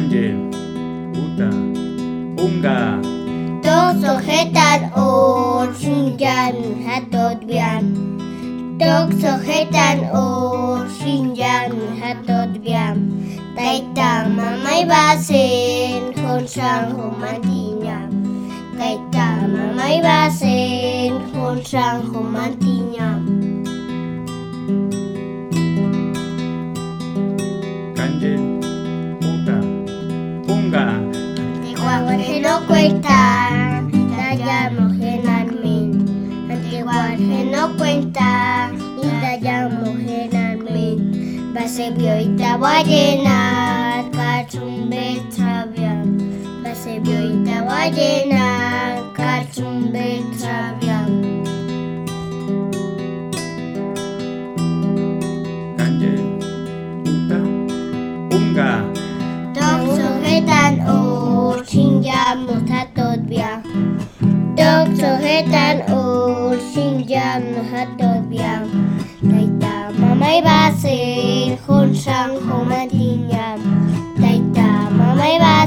Kanjel, Uta, Unga. Tóc sohetan ur sinjan hatot bian. Tóc sohetan ur sinjan hatot bian. Taita mamay basin hon sang humantinya. Taita mamay basin hon sang humantinya. Kanjel, Uta, Unga. Antiguamente no cuenta, tallamos en armin. Antiguamente no cuenta, y tallamos en armin. Base bioita ballena, cachumbe travian. Base bioita ballena, cachumbe travian. Kanjel, Uta, Unga. Tóc sohetan ur sinjam hatot biang. Tóc sohetan ur sinjam hatot biang. Taita mamay basin hon sang humantinya. Taita mamay basin